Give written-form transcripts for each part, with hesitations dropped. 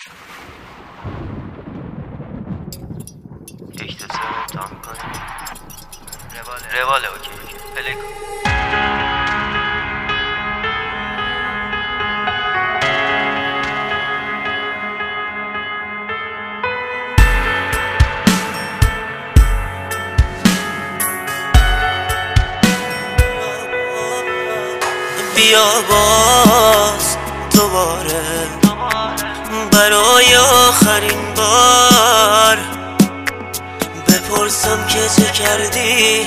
یک تا سه امتحان کنیم. رواله اوکی پلی کن. بیا باز دوباره برای آخرین بار بپرسم که چه کردی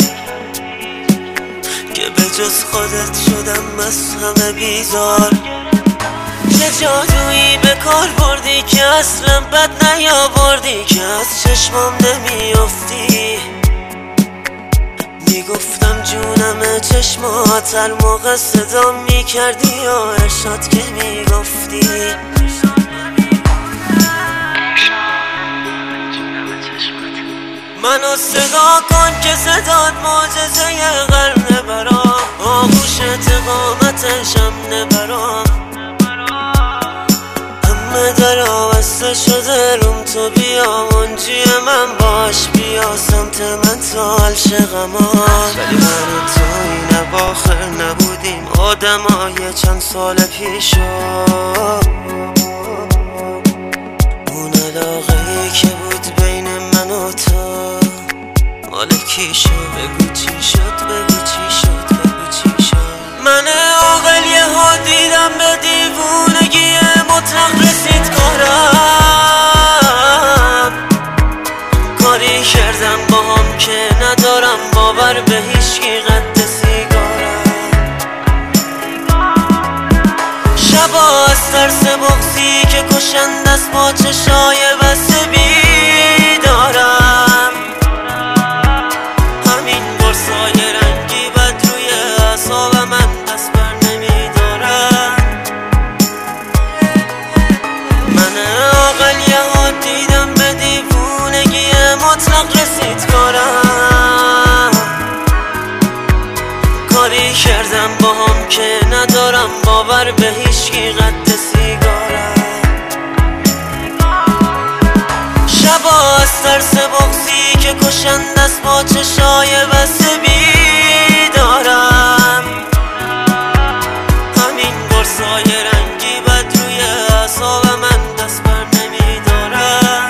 که به جز خودت شدم از همه بیزار. چه جادویی به کار بردی که اصلا بد نیاوردی که از چشمام نمیافتی. میگفتم جونم چشمات هر موقع صدا میکردی یا ارشاد که میگفتی منو صدا کن که صدات معجزه قرنه برام، آغوشت قامتشم نبرام. همه درا بسته شده روم، تو بیا منجی من باش، بیا سمت من تا عشقمان. ولی من و تو این اواخر نبودیم آدمای چند سال پیشو. اون علاقه‌ای که بود بین من و تو مال کی شد؟ بگو چی شد، بگو چی شد، بگو چی شد. من عاقل یهو دیدم به دیوونگی مطلق رسید کارم. کاری کردم با هم که ندارم باور به هیچکی قد سیگارم. شبا از ترس بغضی که کشند از با چشای بسته بیدارم. همین برسای رنگی بد روی اعصاب من دست بر نمیدارم. من عاقل یهو دیدم به دیوونگی مطلق رسید کارم. کاری کردم با هم که ندارم باور به هیچکی قد سیگارم. شبا از ترس بغضی که کشند از با چشای بسته بیدارم. همین برسای رنگی بد روی اعصاب من دست بر نمیدارم.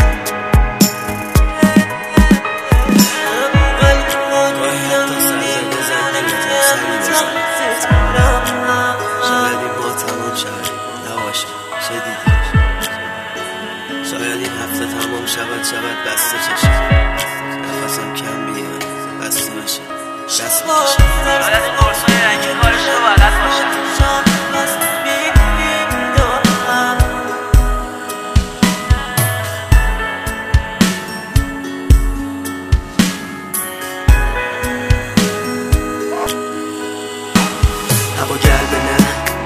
شاید این با تمام شود نباشه، چه دیدی؟ شاید این هفته تمام شود بسته چشم، نفسم کم بیاد بسته نشه، دست بکشم. شاید این قرصای رنگی کارش رو بلد باشم. هوا گرمه نه،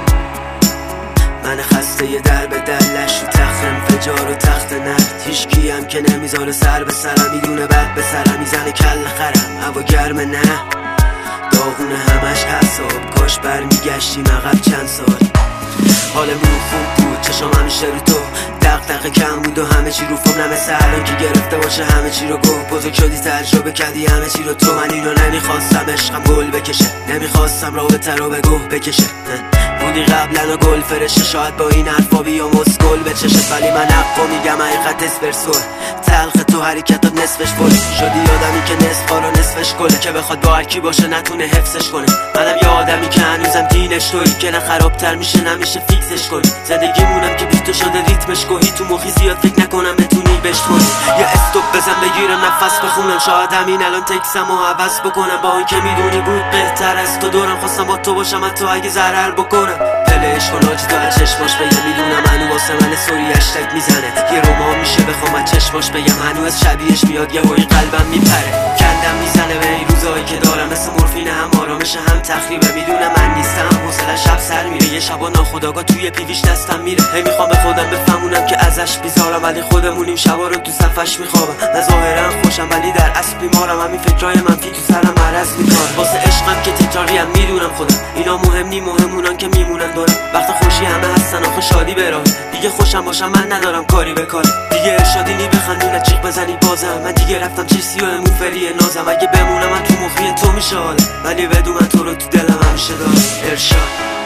من خسته یه در به در لش و تخت انفجار و تخت نرد. هیچکی هم که نمیذاره سر به سرم، میدونه بد به سرم میزنه کل خرم. هوا گرمه نه، داغونه همش حساب، کاش برمیگشتیم عقب چند سال. حالمون خوب بود، چشام همیشه رو تو، دغدغه کم بود و همه چی رو فهم. نه مثل الان که گرفته باشه همه چی رو گفت. بزرگ شدی تجربه کردی همه چی رو تو. من اینو نمیخواستم عشقم گل بکشه، نمیخواستم رابطه رو به گوه بکشه. بودی قبلا و گل فرشه، شاید با این حرفا بیا مسکل بچشه. ولی من حقا میگم حقیقت اسپرسول، تلخ تو حرکتات نصفش فل. شدی آدمی که نصف رو نصفش گله، که بخواد با هر کی باشه نتونه حفظش کنه. منم یه آدمی که هنوزم دینش تویی، که نه خرابتر میشه نمیشه فیکسش کنی. زندگیمونم که بیتو شده ریتمش گوهی، تو مخی زیاد فکر نکنم بتونی بشکنی. یه استوب بزن بگیرم نفس بخونم، شاید همین الان تکسمو عوض بکنم. با این که میدونی بود بهتر از تو دورم، خواستم با تو باشم حتی اگه ضرر بکنم. پلش کن آجی تو از چشماش بگم، میدونم هنو واسه من سوری هشتگ میزنه. یه رومان میشه بخوام از چشماش بگم، هنو از شبیهش میاد یه هوی قلبم میپره. کندم میزنه به این روزایی که دارم، مثل مورفین هم آرامش هم تخریبه. میدونم من نیستم حوصله شب سر میره، یه شبا ناخودآگاه توی پیویش دستم میره. هی میخوام به خودم بفهمونم که از ازش بیزارم ولی خودمونیم شبا رو تو صفش میخوابم. من ظاهرا خوشم ولی در اصل بیمارم. همین فکرای منفی تو سرم مرض میکارم. واسه عشقم که تکراریم میدونم خودم اینا مهم نی، مهمونان که میمونن دارم. وقت خوشی همه هستن آخه شادی به راهه. دیگه خوشم باشم من ندارم کاری به کارم. دیگه ارشادی نی بخندونه چیق بزنی بازم. من دیگه رفتم چیزی و موفری نازم. اگه بمونم من تو مخی تو میشه حالا، ولی بدون من تو رو تو دلم همیشه دارم. ارشاد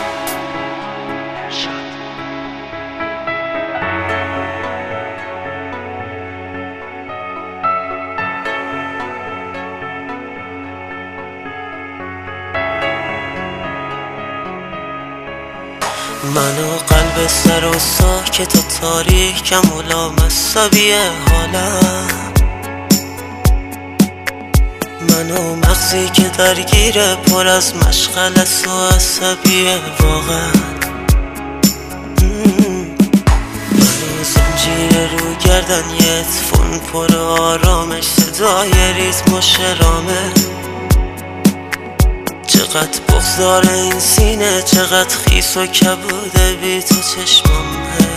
من و قلب سر و ساکت و تاریکم و لامصبی حالم. من و مغزی که درگیره پر از مشغله و عصبیه واقعا. من و زنجیر رو گردن یه تفون پر آرامش، صدای ریتم و شرامه. چقدر بغضار این سینه، چقدر خیس و کبوده بی تو چشمامه.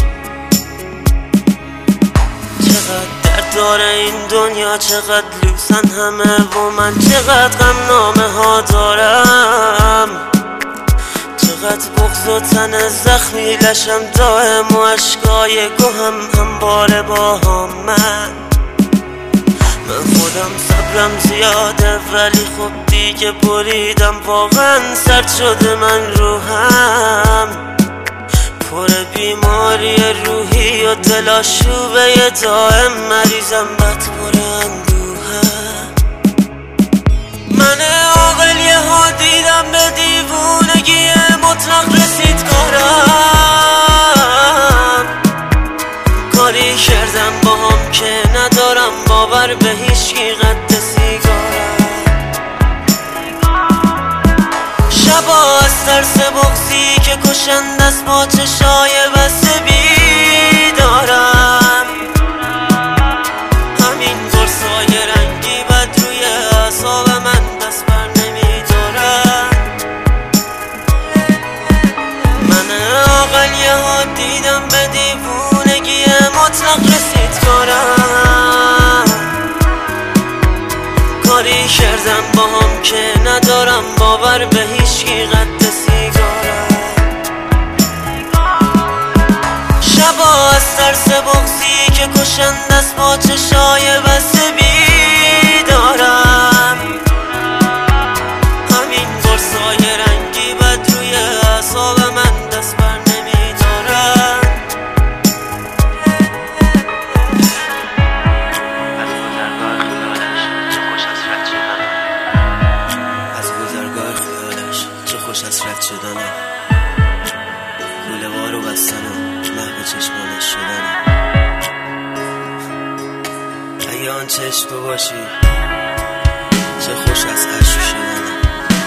چقدر درد داره این دنیا، چقدر لوسن همه و من چقدر غم نامه ها دارم. چقدر بغض و تن زخمی لشم دائم و عشقای گوهم همباره با هم. من خودم صبرم زیاده ولی خب دیگه بریدم واقعا. سرد شده من روحم، پر بیماری روحی و دلاشوبه دائم. مریضم بد پر اندوهم. من عاقل یه ها دیدم به دیوونگی مطلق رسید کارم. کاری کردم با هم که ندارم باور به هیچکی قد سیگارم. شبا از ترس بغضی که کشند است با چشای بسته بیدارم. همین قرصای رنگی بد روی اعصاب من دست بر نمیدارم. من عاقل یه ها دیدم به دیوونگی مطلق رسید کارم. کاری کردم با هم که ندارم باور به هیچکی قد سیگارم. شبا از ترس بغضی که کشند است با چشای بسته بیدارم. همین قرصای رنگی بد روی اعصاب من دست بر نمیدارم. خوش از رد شدنم، کوله وارو بستنم، محو چشمانش شدنم. اگه آن چشم تو باشی چه خوش از عشق شدنم.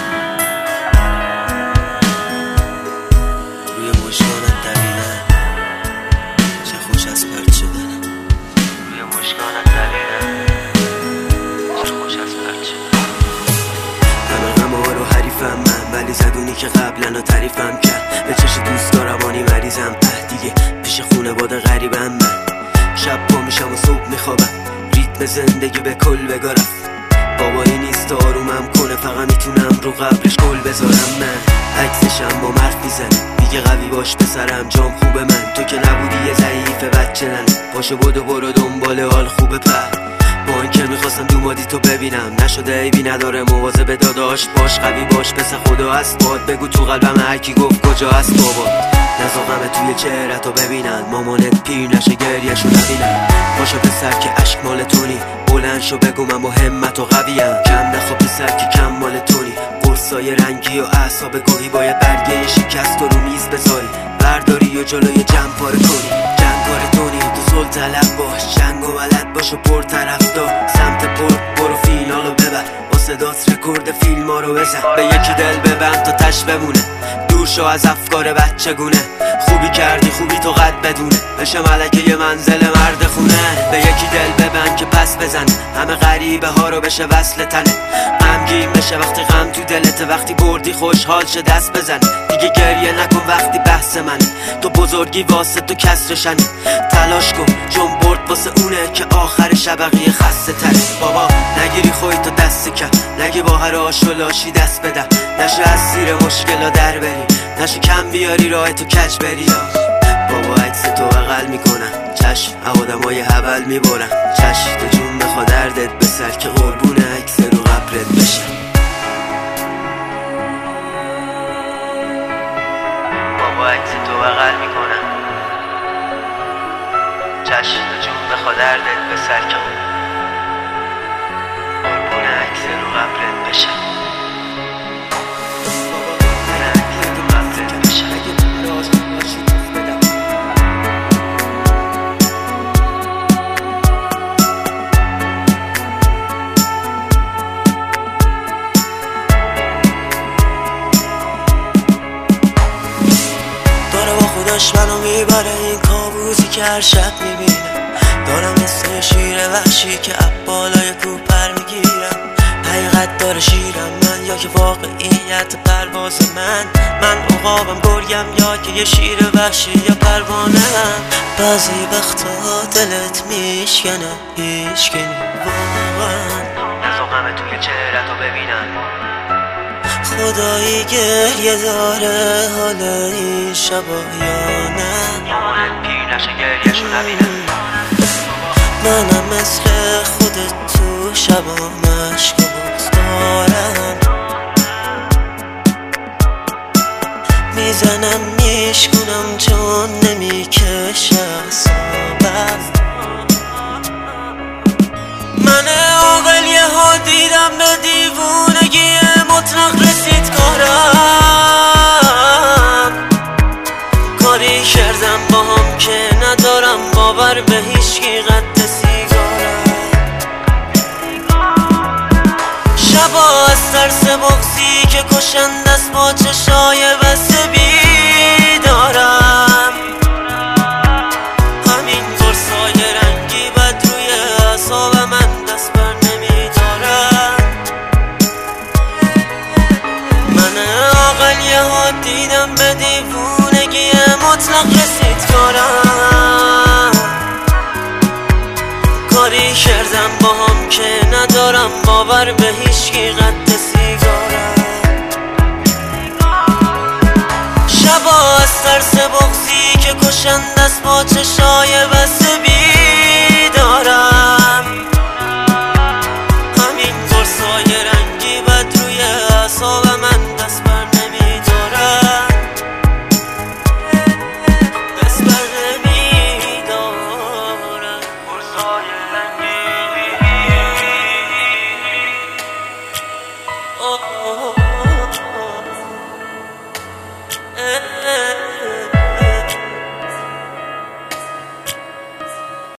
روی مشکانت دویدن چه خوش از پرد شدنم. روی مشکانت دویدن چه خوش از پرد شدنم. همه غم‌ها رو حریفم من، ولی زدونی که قبلا تعریفم کرد. به چشی دوست دارمانی مریضم دیگه پیش خونه باد غریبم. من شب پا میشم و صبح میخوابم، ریتم زندگی به کل بگارم. بابایی نیست آرومم کنه، فقط میتونم رو قبرش گل بذارم. من عکسشم با مرد میزنه میگه قوی باش پسرم جام خوبه. من تو که نبودی یه ضعیف بچه ننه، پاشو بدو برو دنبال حال خوبه. پر با این که میخواستم دومادی تو ببینم نشده، عیبی نداره مواظب داداش باش. قوی باش پس خدا هست باد، بگو تو قلبم هرکی گفت کجا هست بابا. نزاقمه توی چهرتو ببینن، مامانت پیر نشه گریهشو نبینن. پاشو پسر که عشق مال تونی، بلند شو بگو من با همت و قویم. کم نخوا پسر که کم مال تونی، قرصای رنگی و اعصاب گاهی باید برگه شکست رو میز بذاری. برداری و جلوی جمع پاره کنی، جنگار تونی تو سل طلب باش. جنگ و بلد باش و پر طرفدار، سمت برو فینالو ببر. با صدات رکورد فیلم ها رو بزن، به یکی دل ببند تا تش بمونه. دور شو از افکار بچگونه، خوبی کردی خوبی تو قد بدونه. بشه ملکه یه منزل مرد خونه، به یکی دل ببند که پس بزنه. همه غریبه ها رو بشه وصل تنه. غمگین بشه، وقتی غم تو دلته، وقتی بردی خوشحال شه دست بزن. دیگه گریه نکن وقتی بحث منه، تو بزرگی واسه تو کسرشنه. تلاش کن چون برد واسه اونه که آخر شبقیه خسته تره. بابا نگیری خودتو دست کم، نگی با هر آش و لاشی دست بدم، نشه از زیر مشکلا در بری، نشه کم بیاری راه تو کج بری. بابا عکس تو بغل میکنم، چشم آدمای حول میبرم، چشم تو جون بخوا دردت به سر که قربون عکس رو قبرت بشه. بابا عکس تو بغل میکنم، چشم تو جون بخوا دردت به سر که قربون عکس رو قبرت بشه. خودش منو میبره این کابوسی که هر شب میبینم، دارم مثل شیر وحشی که بالای کوپر میگیرم. حقیقت داره شیرم من یا که واقعیت پرواز من عقابم گرگم یا که یه شیر وحشی یا پروانه. بعضی وقتا دلت میشکنه هیچکی واقعا نزاقمه توی چهرتو ببینم. خدایی گریه داره حال این شبا یا نه، مامانت پیر نشه گریهشو نبینم. منم مثل خودت تو شبا مشک و بغض دارم، میزنم میشکنم چون نمیکشه اعصابم. من عاقل یه ها دیدم به دیوونگی مطلق رسید کارم، کاری کردم با هم که ندارم باور به هیچکی قد سیگارم. شبا از ترس بغضی که کشنده است با چشای بسته بیدارم، همین قرصای رنگی بد روی اعصاب من دست بر نمیدارم. من عاقل یه ها دیدم به دیوونگی مطلق رسید کارم، کاری کردم با هم که ندارم باور به هیچکی قد سیگارم. شبا از ترس بغضی که کشنده است با چشای بسته